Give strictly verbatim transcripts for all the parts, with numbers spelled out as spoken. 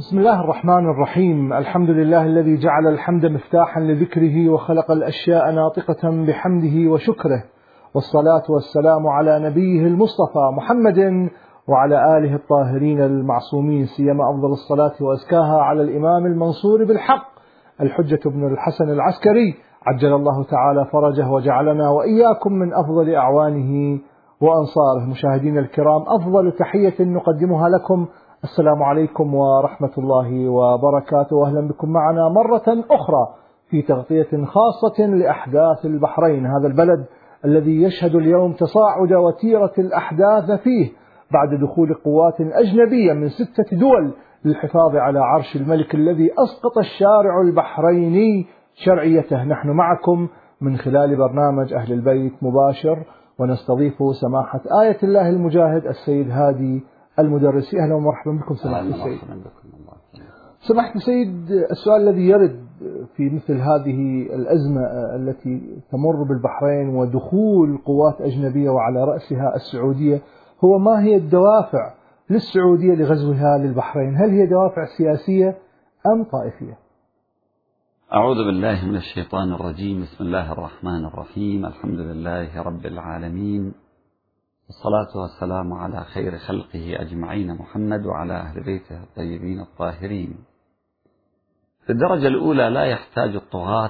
بسم الله الرحمن الرحيم. الحمد لله الذي جعل الحمد مفتاحا لذكره وخلق الأشياء ناطقة بحمده وشكره، والصلاة والسلام على نبيه المصطفى محمد وعلى آله الطاهرين المعصومين، سيما أفضل الصلاة وأزكاها على الإمام المنصور بالحق الحجة بن الحسن العسكري عجل الله تعالى فرجه، وجعلنا وإياكم من أفضل أعوانه وأنصاره. مشاهدين الكرام، أفضل تحية نقدمها لكم، السلام عليكم ورحمة الله وبركاته، وأهلا بكم معنا مرة أخرى في تغطية خاصة لأحداث البحرين، هذا البلد الذي يشهد اليوم تصاعد وتيرة الأحداث فيه بعد دخول قوات أجنبية من ستة دول للحفاظ على عرش الملك الذي أسقط الشارع البحريني شرعيته. نحن معكم من خلال برنامج أهل البيت مباشر، ونستضيف سماحة آية الله المجاهد السيد هادي المدرسي. أهلا ومرحبا بكم سماحة السيد. سماحة السيد، السؤال الذي يرد في مثل هذه الأزمة التي تمر بالبحرين ودخول قوات أجنبية وعلى رأسها السعودية هو: ما هي الدوافع للسعودية لغزوها للبحرين؟ هل هي دوافع سياسية أم طائفية؟ أعوذ بالله من الشيطان الرجيم. بسم الله الرحمن الرحيم. الحمد لله رب العالمين، والصلاة والسلام على خير خلقه أجمعين محمد وعلى أهل بيته الطيبين الطاهرين. في الدرجة الأولى لا يحتاج الطغاة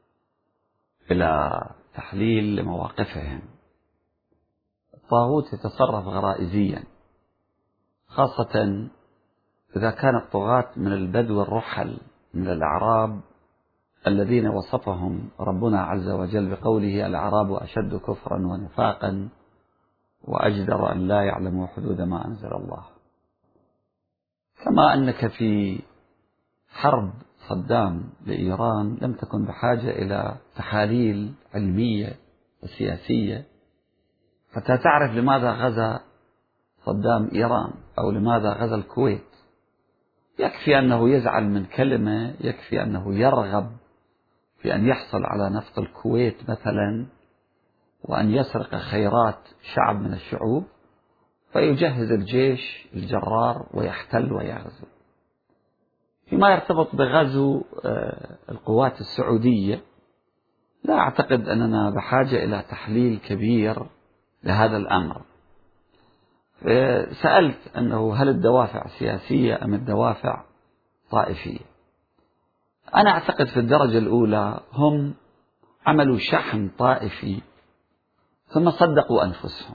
إلى تحليل لمواقفهم. الطاغوت يتصرف غرائزيا، خاصة إذا كان الطغاة من البدو الرحل من الأعراب الذين وصفهم ربنا عز وجل بقوله: الأعراب أشد كفرا ونفاقا وأجدر أن لا يعلموا حدود ما أنزل الله. كما أنك في حرب صدام لإيران لم تكن بحاجة إلى تحاليل علمية وسياسية حتى تعرف لماذا غزا صدام إيران أو لماذا غزا الكويت. يكفي أنه يزعل من كلمة، يكفي أنه يرغب في أن يحصل على نفط الكويت مثلا وأن يسرق خيرات شعب من الشعوب، فيجهز الجيش الجرار ويحتل ويغزو. فيما يرتبط بغزو القوات السعودية، لا أعتقد أننا بحاجة إلى تحليل كبير لهذا الأمر. سألت أنه هل الدوافع سياسية أم الدوافع طائفية؟ أنا أعتقد في الدرجة الأولى هم عملوا شحن طائفي ثم صدقوا أنفسهم،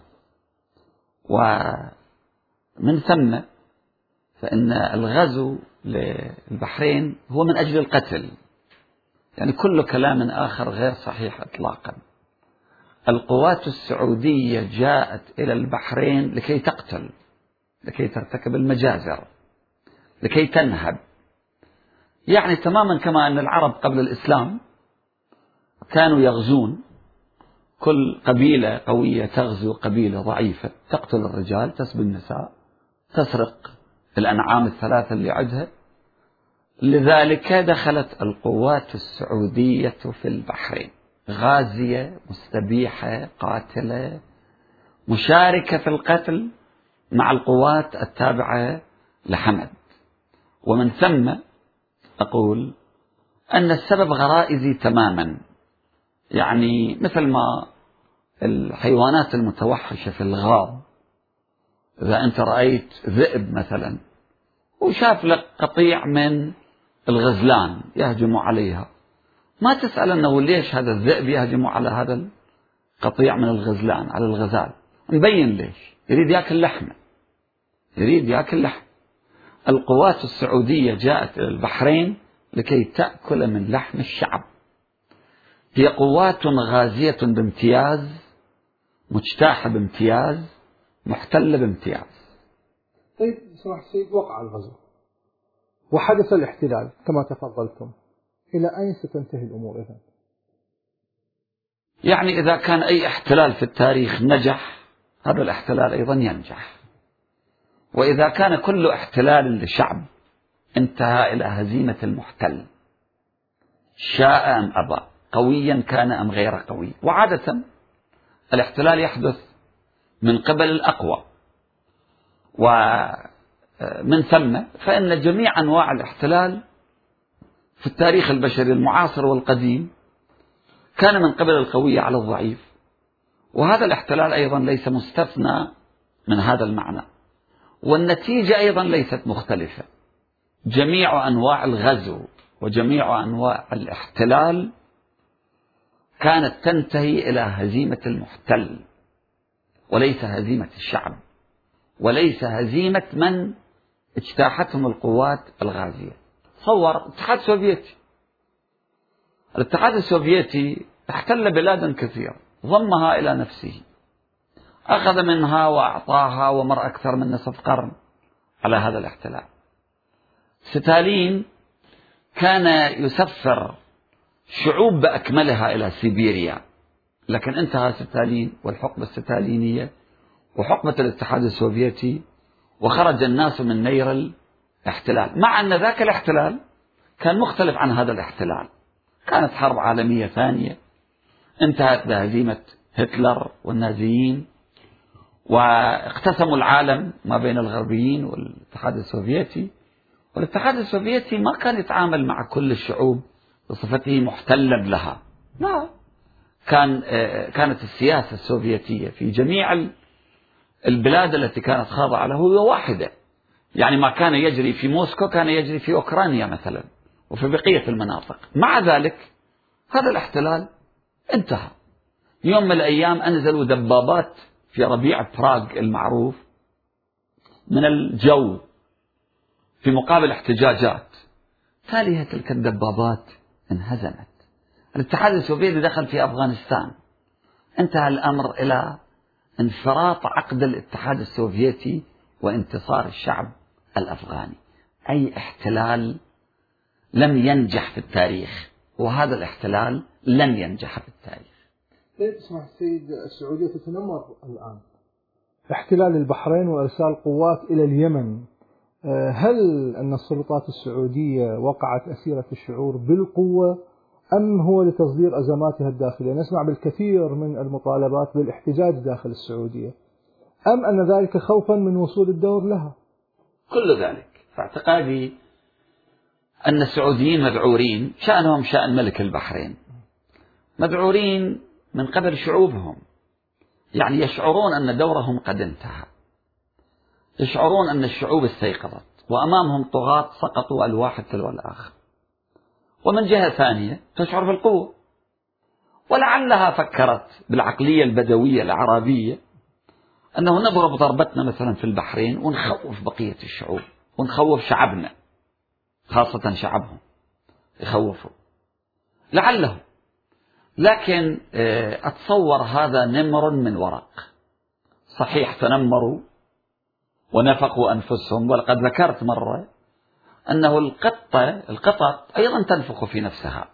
ومن ثم فإن الغزو للبحرين هو من أجل القتل، يعني كل كلام آخر غير صحيح إطلاقا. القوات السعودية جاءت إلى البحرين لكي تقتل، لكي ترتكب المجازر، لكي تنهب، يعني تماما كما أن العرب قبل الإسلام كانوا يغزون، كل قبيلة قوية تغزو قبيلة ضعيفة، تقتل الرجال، تسبي النساء، تسرق الأنعام الثلاثة اللي عندها. لذلك دخلت القوات السعودية في البحرين غازية مستبيحة قاتلة مشاركة في القتل مع القوات التابعة لحمد. ومن ثم أقول أن السبب غرائزي تماما، يعني مثل ما الحيوانات المتوحشة في الغاب، إذا أنت رأيت ذئب مثلا وشاف لك قطيع من الغزلان يهجم عليها، ما تسأل أنه ليش هذا الذئب يهجم على هذا القطيع من الغزلان، على الغزال، مبين ليش، يريد يأكل لحمه، يريد يأكل لحم. القوات السعودية جاءت إلى البحرين لكي تأكل من لحم الشعب. هي قوات غازية بامتياز، مجتاحة بامتياز، محتلة بامتياز. طيب سماحة السيد، وقع الغزو وحدث الاحتلال كما تفضلتم، إلى أين ستنتهي الأمور إذن؟ يعني إذا كان أي احتلال في التاريخ نجح، هذا الاحتلال أيضا ينجح. وإذا كان كل احتلال لشعب انتهى إلى هزيمة المحتل، شاء أم أبى، قويا كان أم غير قوي. وعادة الاحتلال يحدث من قبل الأقوى، من ثم فإن جميع أنواع الاحتلال في التاريخ البشري المعاصر والقديم كان من قبل القوي على الضعيف، وهذا الاحتلال أيضا ليس مستثنى من هذا المعنى، والنتيجة أيضا ليست مختلفة. جميع أنواع الغزو وجميع أنواع الاحتلال كانت تنتهي إلى هزيمة المحتل، وليس هزيمة الشعب، وليس هزيمة من اجتاحتهم القوات الغازية. تصور الاتحاد السوفيتي الاتحاد السوفيتي احتل بلادا كثيرة، ضمها إلى نفسه، أخذ منها وأعطاها ومر أكثر من نصف قرن على هذا الاحتلال. ستالين كان يسفر شعوب بأكملها إلى سيبيريا، لكن انتهى ستالين والحقبة الستالينية وحقبة الاتحاد السوفيتي، وخرج الناس من نير الاحتلال، مع أن ذاك الاحتلال كان مختلف عن هذا الاحتلال. كانت حرب عالمية ثانية انتهت بهزيمة هتلر والنازيين، واقتسموا العالم ما بين الغربيين والاتحاد السوفيتي، والاتحاد السوفيتي ما كان يتعامل مع كل الشعوب بصفته محتلا لها، لا، كان كانت السياسة السوفيتية في جميع البلاد التي كانت خاضعة له هي واحدة. يعني ما كان يجري في موسكو كان يجري في أوكرانيا مثلا وفي بقية المناطق. مع ذلك هذا الاحتلال انتهى. يوم من الأيام أنزلوا دبابات في ربيع براغ المعروف من الجو في مقابل احتجاجات، تاليها تلك الدبابات انهزمت. الاتحاد السوفيتي دخل في أفغانستان، انتهى الأمر إلى انفراط عقد الاتحاد السوفيتي وانتصار الشعب الأفغاني. أي احتلال لم ينجح في التاريخ، وهذا الاحتلال لن ينجح في التاريخ. ليه تسمح السيد السعودية تتنمر الآن احتلال البحرين وإرسال قوات إلى اليمن؟ هل أن السلطات السعودية وقعت أسيرة الشعور بالقوة أم هو لتصدير أزماتها الداخلية؟ نسمع بالكثير من المطالبات بالاحتجاج داخل السعودية، أم أن ذلك خوفا من وصول الدور لها؟ كل ذلك. فاعتقادي أن السعوديين مذعورين، شأنهم شأن ملك البحرين، مذعورين من قبل شعوبهم، يعني يشعرون أن دورهم قد انتهى، يشعرون أن الشعوب استيقظت وأمامهم طغاة سقطوا الواحد تلو الآخر، ومن جهة ثانية تشعر بالقوة، ولعلها فكرت بالعقلية البدوية العربية أنه نضرب ضربتنا مثلا في البحرين ونخوف بقية الشعوب ونخوف شعبنا، خاصة شعبهم يخوفوا لعله. لكن أتصور هذا نمر من ورق. صحيح تنمروا ونفقوا أنفسهم، ولقد ذكرت مرة أنه القطة القطط أيضا تنفخ في نفسها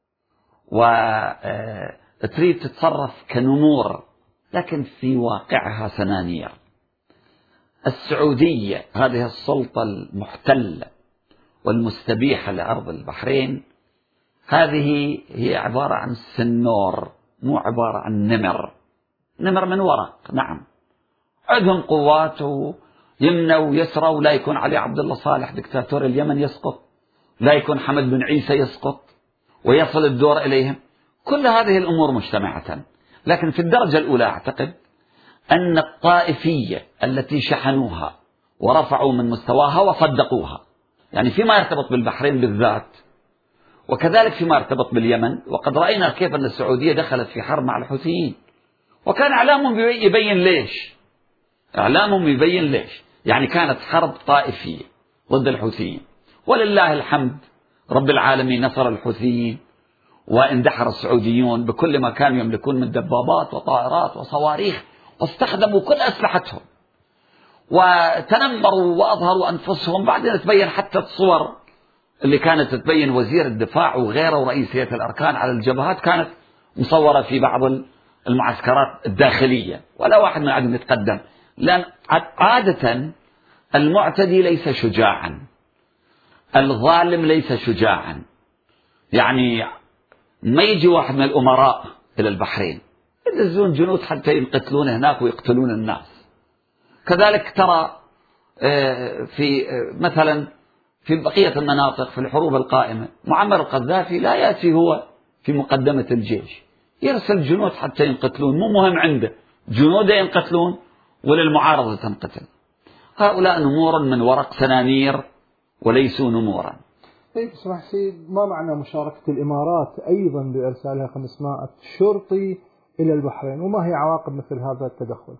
وتريد تتصرف كنمور، لكن في واقعها سنانير. السعودية هذه السلطة المحتلة والمستبيحة لأرض البحرين، هذه هي عبارة عن سنور، مو عبارة عن نمر. نمر من ورق، نعم، عندهم قوات يمنى ويسرى، ولا يكون علي عبد الله صالح دكتاتور اليمن يسقط، لا يكون حمد بن عيسى يسقط ويصل الدور إليهم. كل هذه الأمور مجتمعة، لكن في الدرجة الأولى أعتقد أن الطائفية التي شحنوها ورفعوا من مستواها وصدقوها، يعني فيما يرتبط بالبحرين بالذات، وكذلك فيما يرتبط باليمن. وقد رأينا كيف أن السعودية دخلت في حرب مع الحوثيين، وكان إعلامهم يبين ليش، إعلامهم يبين ليش، يعني كانت حرب طائفية ضد الحوثيين، ولله الحمد رب العالمين نصر الحوثيين واندحر السعوديون بكل ما كانوا يملكون من دبابات وطائرات وصواريخ، واستخدموا كل أسلحتهم وتنمروا وأظهروا أنفسهم. بعدين تبين حتى الصور اللي كانت تبين وزير الدفاع وغيره ورئيسية الأركان على الجبهات كانت مصورة في بعض المعسكرات الداخلية، ولا واحد من عدم يتقدم، لأن عادة المعتدي ليس شجاعا، الظالم ليس شجاعا. يعني ما يجي واحد من الأمراء إلى البحرين يدزون جنود حتى يقتلون هناك ويقتلون الناس. كذلك ترى في مثلا في بقية المناطق في الحروب القائمة معمر القذافي لا يأتي هو في مقدمة الجيش، يرسل جنود حتى ينقتلون، مو مهم عنده جنوده ينقتلون وللمعارضة تنقتل. هؤلاء نمور من ورق سنانير وليسوا نمورا. طيب اسمح سيد، ما معنى مشاركة الإمارات أيضا بإرسالها خمسمائة شرطي إلى البحرين، وما هي عواقب مثل هذا التدخل؟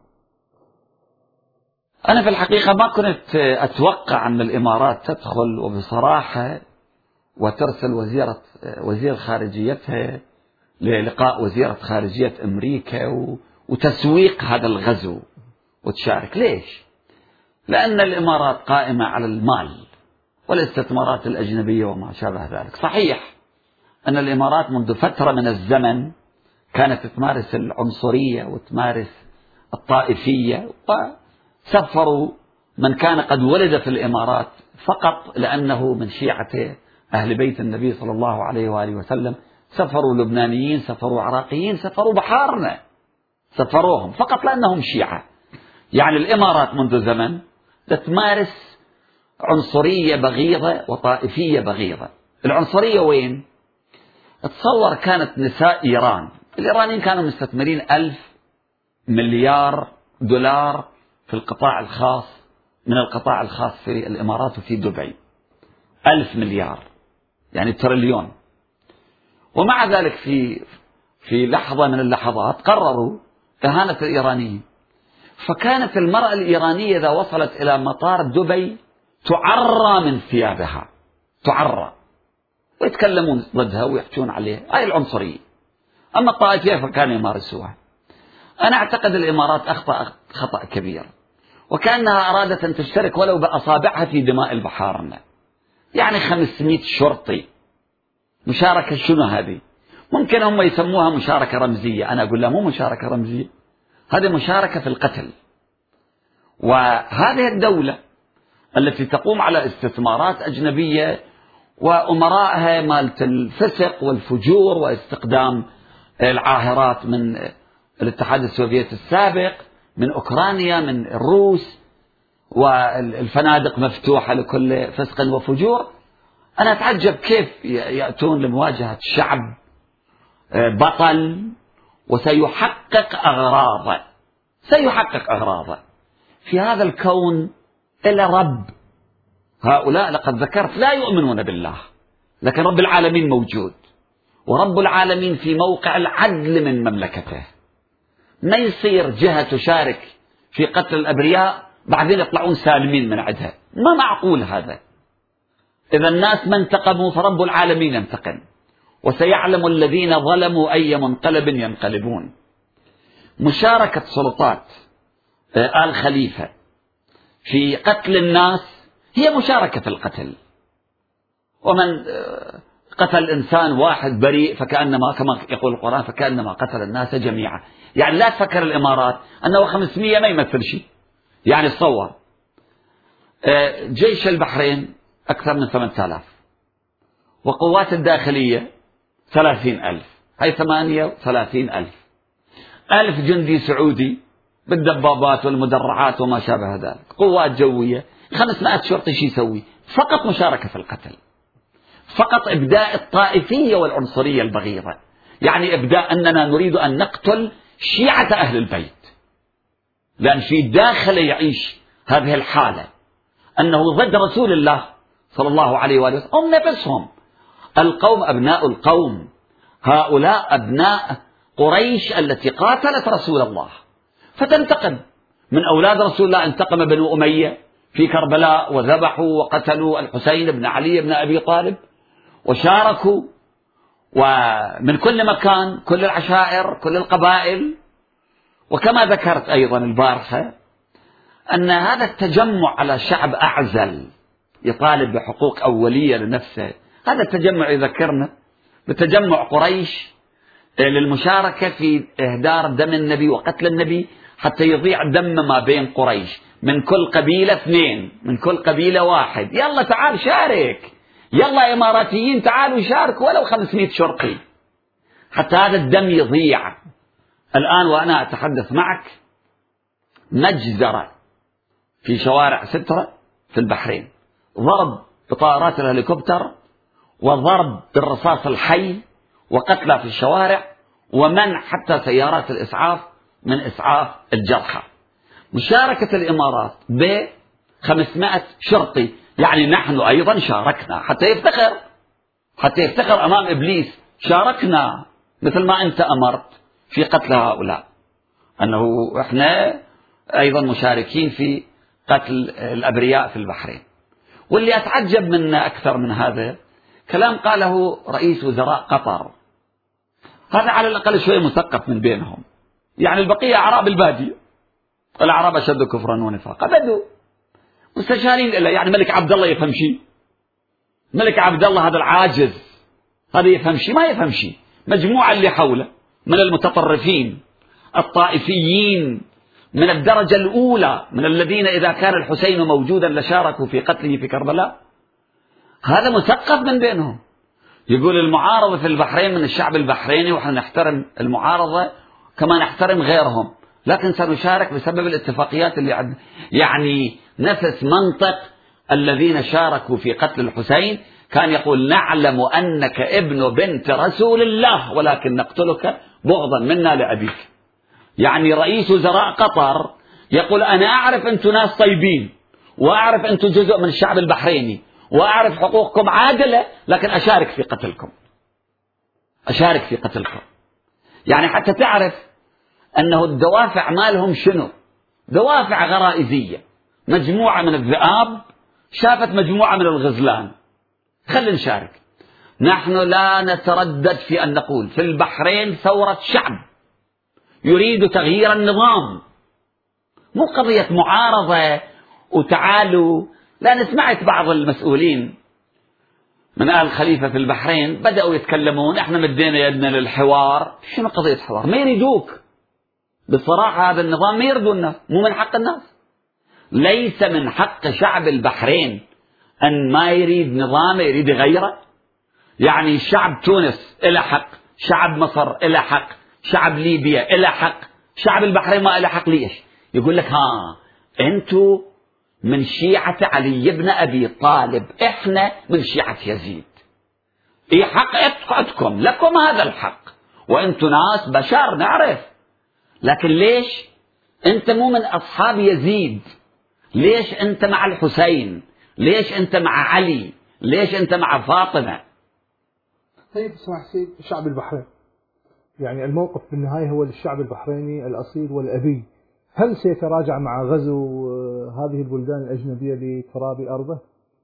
أنا في الحقيقة ما كنت أتوقع أن الإمارات تدخل وبصراحة وترسل وزيرة وزير خارجيتها للقاء وزيرة خارجية أمريكا وتسويق هذا الغزو وتشارك. ليش؟ لأن الإمارات قائمة على المال والاستثمارات الأجنبية وما شابه ذلك. صحيح أن الإمارات منذ فترة من الزمن كانت تمارس العنصرية وتمارس الطائفية، وسفروا من كان قد ولد في الإمارات فقط لأنه من شيعة أهل بيت النبي صلى الله عليه وآله وسلم. سفروا لبنانيين، سفروا عراقيين، سفروا بحارنا، سفروهم فقط لأنهم شيعة. يعني الإمارات منذ زمن تمارس عنصرية بغيضة وطائفية بغيضة. العنصرية وين؟ تصور كانت نساء إيران، الإيرانيين كانوا مستثمرين ألف مليار دولار في القطاع الخاص، من القطاع الخاص في الإمارات وفي دبي، ألف مليار يعني تريليون. ومع ذلك في في لحظة من اللحظات قرروا إهانة الإيرانيين، فكانت المرأة الإيرانية إذا وصلت إلى مطار دبي تعرى من ثيابها، تعرى، ويتكلمون ضدها ويحجون عليها. هاي العنصرية. أما الطائفية فكانوا يمارسوها. أنا أعتقد الإمارات أخطأ خطأ كبير، وكأنها أرادت أن تشترك ولو بأصابعها في دماء البحارنا. يعني خمسمائة شرطي، مشاركة شنو هذه؟ ممكن هم يسموها مشاركة رمزية، أنا أقول لا، مو مشاركة رمزية، هذه مشاركة في القتل. وهذه الدولة التي تقوم على استثمارات أجنبية وأمرائها مالت الفسق والفجور واستقدام العاهرات من الاتحاد السوفيتي السابق، من أوكرانيا، من الروس، والفنادق مفتوحة لكل فسق وفجور. أنا أتعجب كيف يأتون لمواجهة شعب بطل وسيحقق أغراضه، سيحقق أغراضه في هذا الكون إلا رب. هؤلاء لقد ذكرت لا يؤمنون بالله، لكن رب العالمين موجود، ورب العالمين في موقع العدل من مملكته. ما يصير جهة تشارك في قتل الأبرياء بعدين يطلعون سالمين من عندها، ما معقول هذا. إذا الناس ما انتقموا فرب العالمين ينتقم، وسيعلم الذين ظلموا أي منقلب ينقلبون. مشاركة سلطات آل خليفة في قتل الناس هي مشاركة في القتل، ومن قتل إنسان واحد بريء فكأنما، كما يقول القرآن، فكأنما قتل الناس جميعا. يعني لا تفكر الإمارات أنه خمسمائة ما يمثل شيء. يعني تصور جيش البحرين أكثر من ثمانية آلاف، وقوات الداخلية ثلاثين ألف، هاي ثمانية وثلاثين ألف. ألف جندي سعودي بالدبابات والمدرعات وما شابه ذلك، قوات جوية، خمسمائة شرطي. شي يسوي؟ فقط مشاركة في القتل، فقط إبداء الطائفية والعنصرية البغيضة. يعني إبداء أننا نريد أن نقتل شيعة أهل البيت، لأن في داخله يعيش هذه الحالة أنه ضد رسول الله صلى الله عليه وآله وسلم. هم نفسهم القوم أبناء القوم، هؤلاء أبناء قريش التي قاتلت رسول الله، فتنتقم من أولاد رسول الله. انتقم بنو أمية في كربلاء وذبحوا وقتلوا الحسين بن علي بن أبي طالب، وشاركوا، ومن كل مكان، كل العشائر، كل القبائل. وكما ذكرت أيضا البارحة أن هذا التجمع على شعب أعزل يطالب بحقوق أولية لنفسه، هذا التجمع يذكرنا بتجمع قريش للمشاركة في إهدار دم النبي وقتل النبي حتى يضيع الدم ما بين قريش. من كل قبيلة اثنين، من كل قبيلة واحد، يلا تعال شارك، يلا إماراتيين تعالوا شاركوا ولو خمسمائة شرطي حتى هذا الدم يضيع. الآن وأنا أتحدث معك مجزرة في شوارع سترة في البحرين، ضرب بطائرات الهليكوبتر وضرب بالرصاص الحي وقتلى في الشوارع، ومنع حتى سيارات الإسعاف من إسعاف الجرحى. مشاركة الإمارات ب خمسمائة شرطي، يعني نحن أيضا شاركنا حتى يفتخر حتى يفتخر أمام إبليس، شاركنا مثل ما أنت أمرت في قتل هؤلاء، أنه إحنا أيضا مشاركين في قتل الأبرياء في البحرين. واللي أتعجب منه أكثر من هذا كلام قاله رئيس وزراء قطر، هذا على الأقل شوية مثقف من بينهم، يعني البقية أعراب البادية، الأعراب أشد كفرا ونفاقا، بدوا مستشارين إلا يعني ملك عبد الله يفهم شيء؟ ملك عبد الله هذا العاجز هذا يفهم شيء؟ ما يفهم شيء. مجموعة اللي حوله من المتطرفين الطائفيين من الدرجة الأولى، من الذين إذا كان الحسين موجودا لشاركوا في قتله في كربلاء، هذا مثقف من بينهم. يقول المعارضة في البحرين من الشعب البحريني، ونحن نحترم المعارضة كما نحترم غيرهم، لكن سنشارك بسبب الاتفاقيات اللي عندنا. يعني نفس منطق الذين شاركوا في قتل الحسين، كان يقول نعلم أنك ابن بنت رسول الله ولكن نقتلك بغضا منا لأبيك. يعني رئيس وزراء قطر يقول أنا أعرف أنتم ناس طيبين، وأعرف أنتم جزء من الشعب البحريني، وأعرف حقوقكم عادلة، لكن أشارك في قتلكم أشارك في قتلكم يعني حتى تعرف أنه الدوافع مالهم شنو؟ دوافع غرائزية. مجموعة من الذئاب شافت مجموعة من الغزلان، خلينا نشارك. نحن لا نتردد في أن نقول في البحرين ثورة شعب يريد تغيير النظام، مو قضية معارضة وتعالوا. لأن سمعت بعض المسؤولين من آل خليفة في البحرين بدأوا يتكلمون احنا مدينا يدنا للحوار. شنو قضية حوار؟ ما يريدوك بصراحة، هذا النظام ما يرضوا الناس، مو من حق الناس. ليس من حق شعب البحرين أن ما يريد نظام، يريد غيره. يعني شعب تونس إله حق، شعب مصر إله حق، شعب ليبيا إله حق، شعب البحرين ما إله حق. ليش؟ يقول لك ها أنتوا من شيعة علي بن أبي طالب، إحنا من شيعة يزيد. إيه حق عندكم، لكم هذا الحق، وأنتوا ناس بشر نعرف. لكن ليش أنت مو من أصحاب يزيد؟ ليش أنت مع الحسين؟ ليش أنت مع علي؟ ليش أنت مع فاطمة؟ طيب اسمح سيد، الشعب البحرين يعني الموقف بالنهاية هو للشعب البحريني الأصيل والأبي، هل سيتراجع مع غزو هذه البلدان الأجنبية لتراب أرضه؟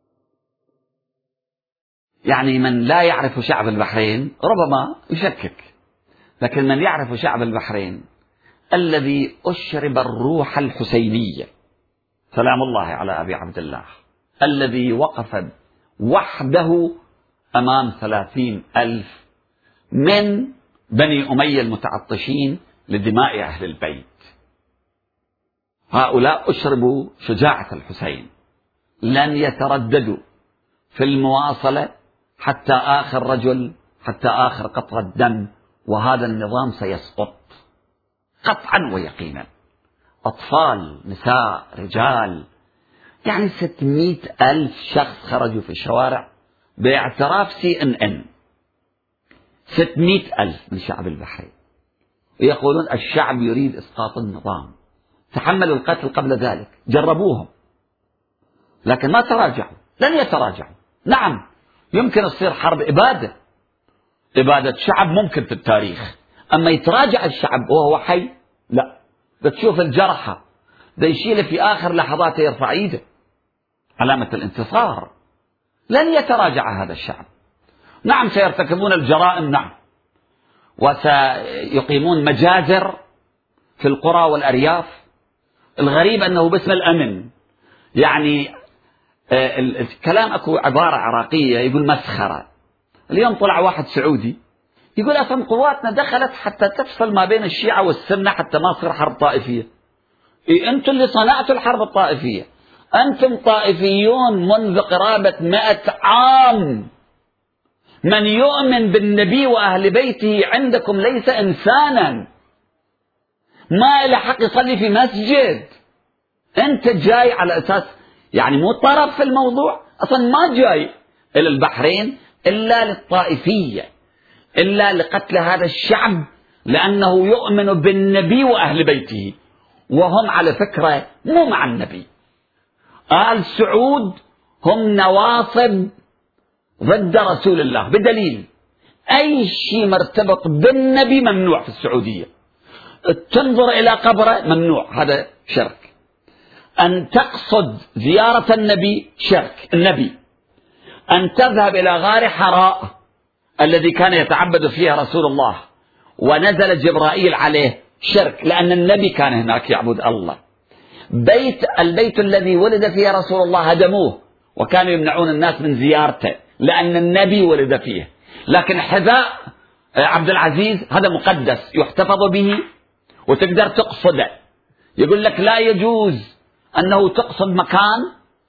يعني من لا يعرف شعب البحرين ربما يشكك، لكن من يعرف شعب البحرين الذي أشرب الروح الحسينية سلام الله على أبي عبد الله، الذي وقف وحده أمام ثلاثين ألف من بني أمية المتعطشين لدماء أهل البيت، هؤلاء أشربوا شجاعة الحسين، لن يترددوا في المواصلة حتى آخر رجل، حتى آخر قطرة دم، وهذا النظام سيسقط قطعا ويقينا. أطفال، نساء، رجال، يعني ستمائة ألف شخص خرجوا في الشوارع باعتراف سي ان ان، ستمائة ألف من شعب البحرين، ويقولون الشعب يريد إسقاط النظام. تحملوا القتل قبل ذلك، جربوهم، لكن ما تراجعوا، لن يتراجعوا. نعم يمكن تصير حرب إبادة، إبادة شعب ممكن في التاريخ، أما يتراجع الشعب وهو حي لا. بتشوف الجرحى ده يشيل في آخر لحظاته يرفع ايده علامة الانتصار. لن يتراجع هذا الشعب. نعم سيرتكبون الجرائم، نعم، وسيقيمون مجازر في القرى والأرياف. الغريب أنه باسم الأمن، يعني الكلام أكو عبارة عراقية يقول مسخرة. اليوم طلع واحد سعودي يقول أصلا قواتنا دخلت حتى تفصل ما بين الشيعة والسنة حتى ما تصير حرب طائفية. إيه أنتم اللي صنعتوا الحرب الطائفية، أنتم طائفيون منذ قرابة مئة عام. من يؤمن بالنبي وأهل بيته عندكم ليس إنسانا، ما له حق يصلي في مسجد. أنت جاي على أساس يعني مو طرف في الموضوع، أصلا ما جاي إلى البحرين إلا للطائفية، إلا لقتل هذا الشعب لأنه يؤمن بالنبي وأهل بيته، وهم على فكرة مو مع النبي. آل سعود هم نواصب ضد رسول الله، بدليل أي شيء مرتبط بالنبي ممنوع في السعودية. تنظر إلى قبره ممنوع، هذا شرك. أن تقصد زيارة النبي شرك. النبي أن تذهب إلى غار حراء الذي كان يتعبد فيه رسول الله ونزل جبرائيل عليه شرك، لأن النبي كان هناك يعبد الله. بيت البيت الذي ولد فيه رسول الله هدموه وكانوا يمنعون الناس من زيارته لأن النبي ولد فيه. لكن حذاء عبد العزيز هذا مقدس يحتفظ به وتقدر تقصده. يقول لك لا يجوز أنه تقصد مكان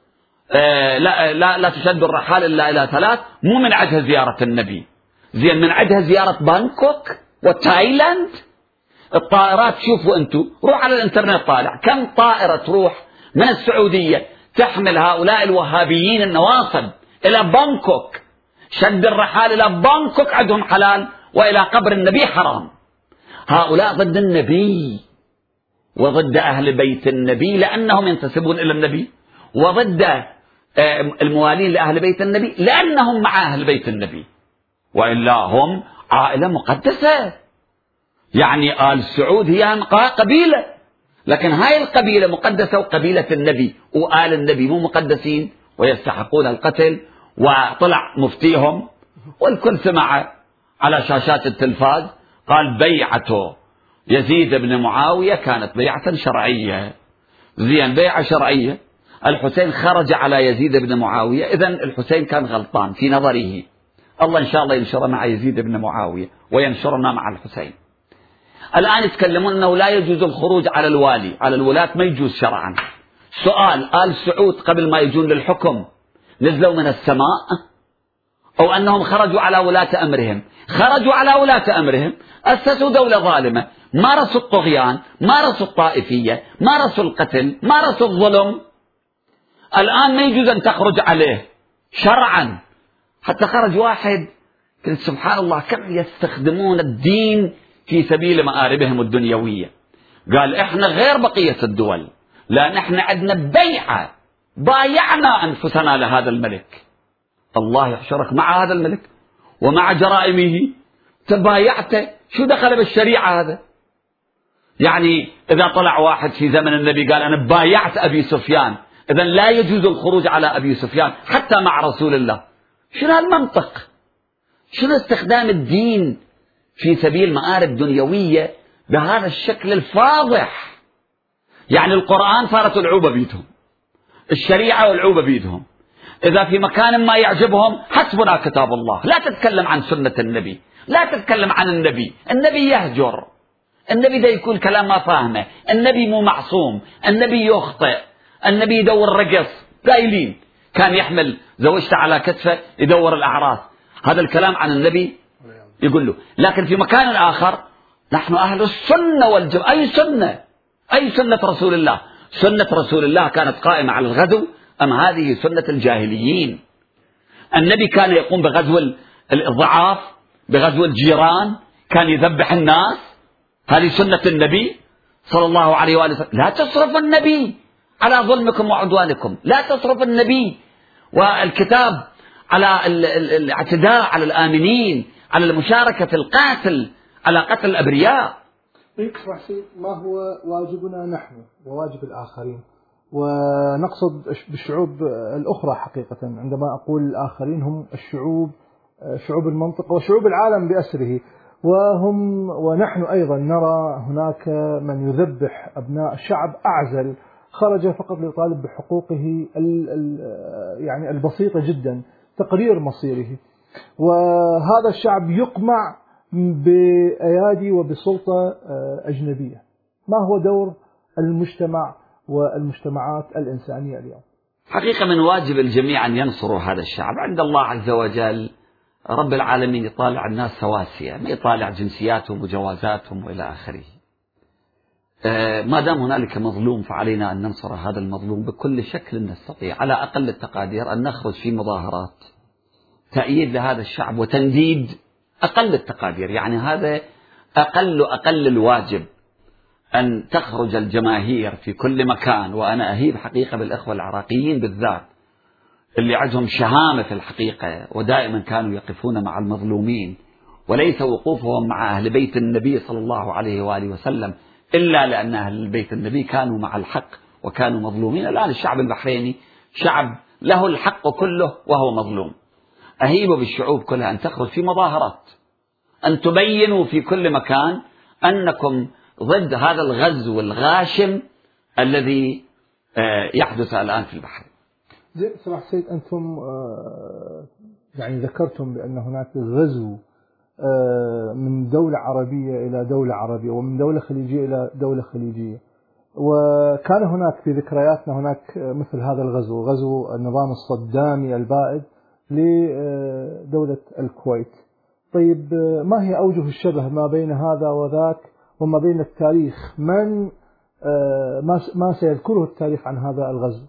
لا, لا, لا تشد الرحال إلا إلى ثلاث، مو من عدها زيارة النبي، زين من عدها زيارة بانكوك وتايلاند. الطائرات شوفوا أنتوا، روح على الانترنت طالع كم طائرة تروح من السعودية تحمل هؤلاء الوهابيين النواصب إلى بانكوك. شد الرحال إلى بانكوك عندهم حلال وإلى قبر النبي حرام. هؤلاء ضد النبي وضد أهل بيت النبي لأنهم ينتسبون إلى النبي، وضد الموالين لأهل بيت النبي لأنهم مع أهل بيت النبي، وإلا هم عائلة مقدسة. يعني آل سعود هي قبيلة، لكن هاي القبيلة مقدسة وقبيلة النبي، وآل النبي مو مقدسين ويستحقون القتل. وطلع مفتيهم والكل سمع على شاشات التلفاز قال بيعته يزيد بن معاوية كانت بيعة شرعية. زين بيعة شرعية، الحسين خرج على يزيد بن معاوية، إذن الحسين كان غلطان في نظره. الله إن شاء الله ينشر مع يزيد بن معاوية وينشرنا مع الحسين. الآن يتكلمون أنه لا يجوز الخروج على الوالي، على الولاة ما يجوز شرعا. سؤال، آل سعود قبل ما يجون للحكم نزلوا من السماء أو أنهم خرجوا على ولاة أمرهم؟ خرجوا على ولاة أمرهم، أسسوا دولة ظالمة، مارسوا الطغيان، مارسوا الطائفية، مارسوا القتل، مارسوا الظلم. الآن ما يجوز أن تخرج عليه شرعا. حتى خرج واحد قلت سبحان الله كم يستخدمون الدين في سبيل مآربهم الدنيوية. قال إحنا غير بقية الدول، لأن إحنا عندنا بيعة، بايعنا أنفسنا لهذا الملك. الله يحشرك مع هذا الملك ومع جرائمه، تبايعته، شو دخل بالشريعة هذا؟ يعني إذا طلع واحد في زمن النبي قال أنا بايعت أبي سفيان، إذن لا يجوز الخروج على أبي سفيان حتى مع رسول الله. شنو هالمنطق؟ شنو استخدام الدين في سبيل مآرب دنيوية بهذا الشكل الفاضح؟ يعني القرآن صارت العوبة بيدهم، الشريعة والعوبة بيدهم. إذا في مكان ما يعجبهم حسبنا كتاب الله، لا تتكلم عن سنة النبي، لا تتكلم عن النبي. النبي يهجر، النبي ده يقول كلام ما فاهمه، النبي مو معصوم، النبي يخطئ، النبي يدور رقص. قايلين كان يحمل زوجته على كتفه يدور الأعراس، هذا الكلام عن النبي يقول له. لكن في مكان آخر نحن أهل السنة والجماعة. أي سنة؟ أي سنة رسول الله؟ سنة رسول الله كانت قائمة على الغزو أم هذه سنة الجاهليين؟ النبي كان يقوم بغزو الضعاف، بغزو الجيران، كان يذبح الناس، هذه سنة النبي صلى الله عليه وآله وسلم. لا تصرف النبي على ظلمكم وعدوانكم، لا تصرف النبي والكتاب على الاعتداء على الآمنين، على المشاركة في القاتل، على قتل الأبرياء. يكفر ما هو واجبنا نحن وواجب الآخرين، ونقصد بالشعوب الأخرى حقيقة. عندما أقول الآخرين هم الشعوب، شعوب المنطقة وشعوب العالم بأسره، وهم ونحن أيضا نرى هناك من يذبح أبناء الشعب أعزل، خرج فقط ليطالب بحقوقه يعني البسيطة جدا، تقرير مصيره، وهذا الشعب يقمع بأيادي وبسلطة أجنبية. ما هو دور المجتمع والمجتمعات الإنسانية اليوم؟ حقيقة من واجب الجميع أن ينصروا هذا الشعب. عند الله عز وجل رب العالمين يطالع الناس سواسية، ما يطالع جنسياتهم وجوازاتهم وإلى آخره. ما دام هنالك مظلوم فعلينا أن ننصر هذا المظلوم بكل شكل نستطيع، على أقل التقادير أن نخرج في مظاهرات تأييد لهذا الشعب وتنديد أقل التقادير. يعني هذا أقل أقل الواجب، أن تخرج الجماهير في كل مكان. وأنا أهيب حقيقة بالإخوة العراقيين بالذات اللي عندهم شهامة في الحقيقة ودائما كانوا يقفون مع المظلومين، وليس وقوفهم مع أهل بيت النبي صلى الله عليه وآله وسلم إلا لأن أهل بيت النبي كانوا مع الحق وكانوا مظلومين. الآن الشعب البحريني شعب له الحق كله وهو مظلوم. أهيب بالشعوب كلها أن تخرج في مظاهرات، أن تبينوا في كل مكان أنكم ضد هذا الغزو الغاشم الذي يحدث الآن في البحر. زين سماحة السيد، أنتم يعني ذكرتم بأن هناك غزو من دولة عربية إلى دولة عربية ومن دولة خليجية إلى دولة خليجية، وكان هناك في ذكرياتنا هناك مثل هذا الغزو، غزو النظام الصدامي البائد لدولة الكويت. طيب ما هي أوجه الشبه ما بين هذا وذاك وما بين التاريخ؟ من ما سيذكره التاريخ عن هذا الغزو؟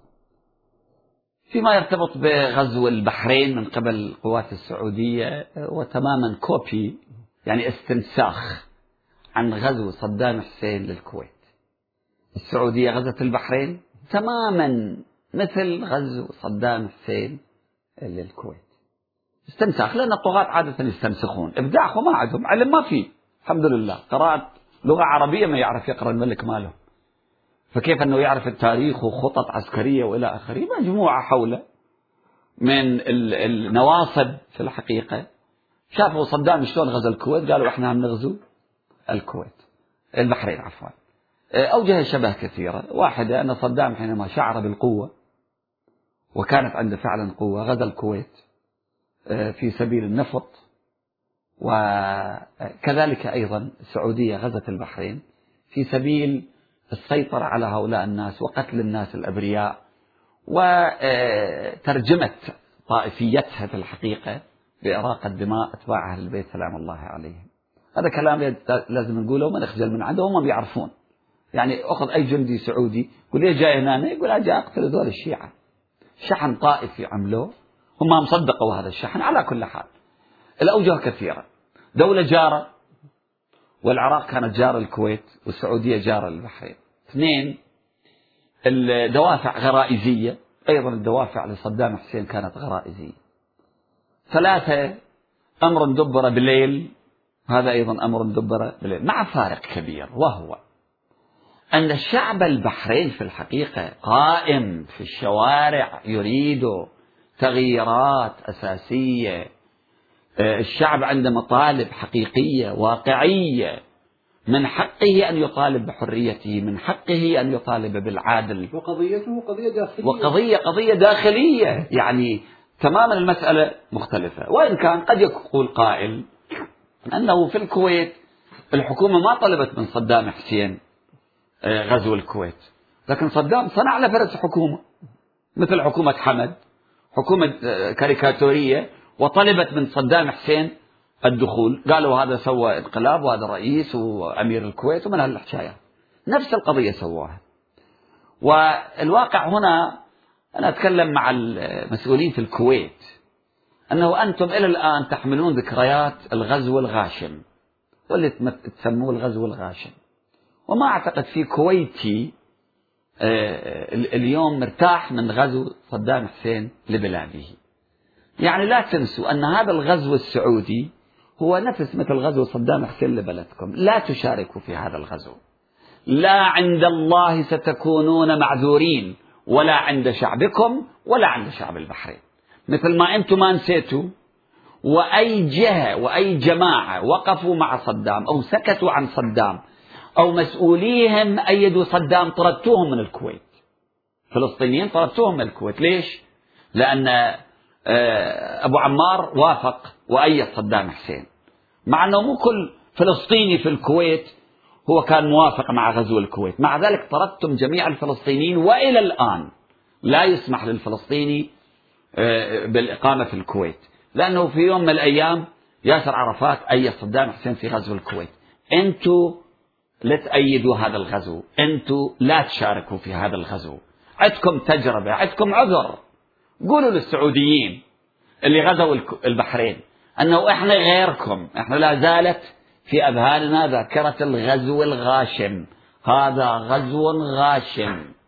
فيما يرتبط بغزو البحرين من قبل القوات السعودية وتماما كوبي، يعني استنساخ عن غزو صدام حسين للكويت. السعودية غزت البحرين تماما مثل غزو صدام حسين للكويت، استنساخ. لأن الطغاة عادة يستنسخون، إبداعهم ما عندهم، علم ما فيه الحمد لله، قراءة لغة عربية ما يعرف يقرأ الملك ماله، فكيف أنه يعرف التاريخ وخطط عسكرية وإلى آخره. مجموعة حوله من النواصب في الحقيقة شافوا صدام شلون غزا الكويت، قالوا إحنا هم نغزو الكويت البحرين عفوا. أوجه شبه كثيرة. واحدة أن صدام حينما شعر بالقوة وكانت عنده فعلا قوة غزا الكويت في سبيل النفط، وكذلك أيضا السعودية غزت البحرين في سبيل السيطرة على هؤلاء الناس وقتل الناس الأبرياء وترجمة طائفيتها في الحقيقة بإراقة دماء أتباع أهل البيت سلام الله عليهم. هذا كلام لازم نقوله وما نخجل من عنده، هم بيعرفون. يعني أخذ أي جندي سعودي يقول ليه جاي هنا، يقول أجي أقتل دول الشيعة. شحن طائفي عملوه، هم مصدقوا هذا الشحن. على كل حال الأوجه كثيرة. دولة جارة، والعراق كانت جار الكويت والسعودية جار البحرين. اثنين، الدوافع غرائزية، أيضا الدوافع لصدام حسين كانت غرائزية. ثلاثة، أمر دبر بالليل، هذا أيضا أمر دبر بالليل، مع فارق كبير، وهو أن الشعب البحرين في الحقيقة قائم في الشوارع يريد تغييرات أساسية. الشعب عنده مطالب حقيقية واقعية، من حقه أن يطالب بحريته، من حقه أن يطالب بالعدل، وقضيته قضية داخلية، وقضية قضية داخلية. يعني تماما المسألة مختلفة. وإن كان قد يقول قائل أنه في الكويت الحكومة ما طلبت من صدام حسين غزو الكويت، لكن صدام صنع له فرس حكومة مثل حكومة حمد، حكومة كاريكاتورية، وطلبت من صدام حسين الدخول. قالوا هذا سوى انقلاب وهذا رئيس وأمير الكويت ومن هالحكايات. نفس القضية سواها. والواقع هنا أنا أتكلم مع المسؤولين في الكويت أنه أنتم إلى الآن تحملون ذكريات الغزو الغاشم واللي تسموه الغزو الغاشم، وما أعتقد في كويتي اليوم مرتاح من غزو صدام حسين لبلاده. يعني لا تنسوا أن هذا الغزو السعودي هو نفس مثل غزو صدام حسين لبلدكم. لا تشاركوا في هذا الغزو، لا عند الله ستكونون معذورين، ولا عند شعبكم ولا عند شعب البحرين. مثل ما أنتم ما نسيتوا، وأي جهة وأي جماعة وقفوا مع صدام أو سكتوا عن صدام أو مسؤوليهم أيدوا صدام طردتوهم من الكويت. فلسطينيين طردتوهم من الكويت. ليش؟ لأن أبو عمار وافق وأيد صدام حسين، مع أنه مو كل فلسطيني في الكويت هو كان موافق مع غزو الكويت. مع ذلك طردتم جميع الفلسطينيين، وإلى الآن لا يسمح للفلسطيني بالإقامة في الكويت، لأنه في يوم من الأيام ياسر عرفات أيد صدام حسين في غزو الكويت. أنتوا لا تأيدوا هذا الغزو، أنتم لا تشاركوا في هذا الغزو، عندكم تجربة، عندكم عذر. قولوا للسعوديين اللي غزوا البحرين أنه إحنا غيركم، إحنا لا زالت في أذهاننا ذاكرة الغزو الغاشم، هذا غزو غاشم.